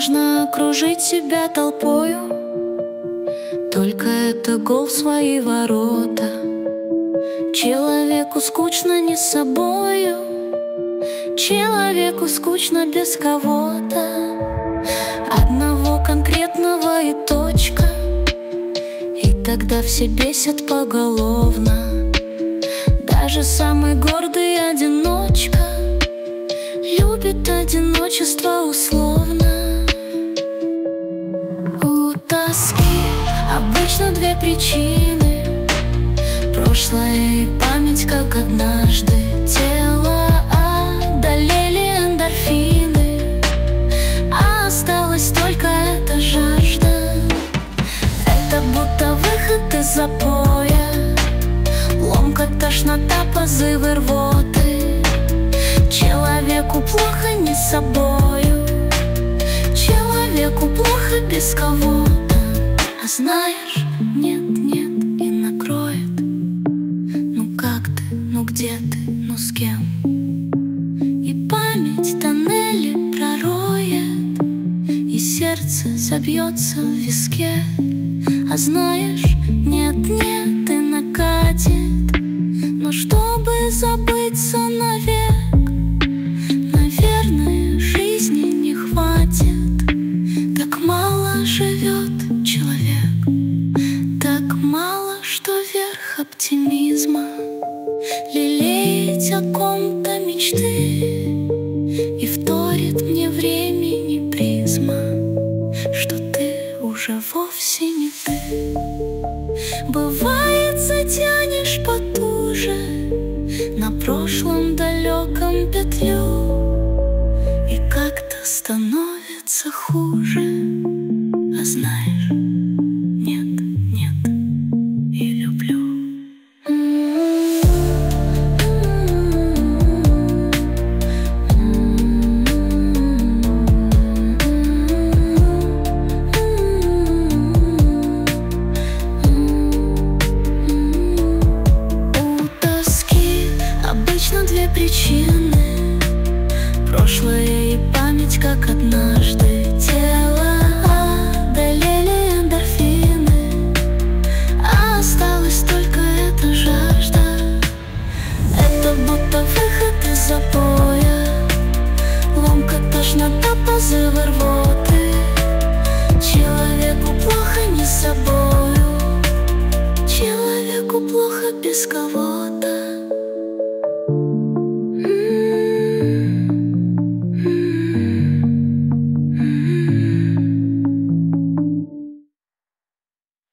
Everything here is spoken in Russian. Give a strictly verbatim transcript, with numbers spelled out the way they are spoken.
можно окружить себя толпою, только это гол в свои ворота. Человеку скучно не с собою, человеку скучно без кого-то, одного конкретного и точка. И тогда все бесят поголовно. Даже самый гордый одиночка любит одиночество условно. У тоски обычно две причины: прошлое и память, как однажды тело одолели эндорфины, а осталась только эта жажда. Это будто выход из запоя, ломка, тошнота, позывы рвоты. Человеку плохо не с собою, человеку плохо без кого-то. А знаешь, нет, нет, и накроет. Ну как ты, ну где ты, ну с кем? И память тоннели пророет, и сердце забьется в виске. А знаешь, нет, нет, и накатит. Но чтобы забыться навек, наверное, жизни не хватит. Так мало живет человек, так мало, что верх оптимизма лелеять о ком-то мечты. И вторит мне времени призма, что ты уже вовсе не ты. Бывает, затянешь потуже на прошлом далеком петлю, и как-то становится хуже. А знаешь, нет, нет, и люблю. Обычно две причины: прошлое и память, как однажды тело одолели эндорфины, а осталась только эта жажда. Это будто выход из запоя, ломка, тошнота, позывы рвоты. Человеку плохо не с собою, человеку плохо без кого-то.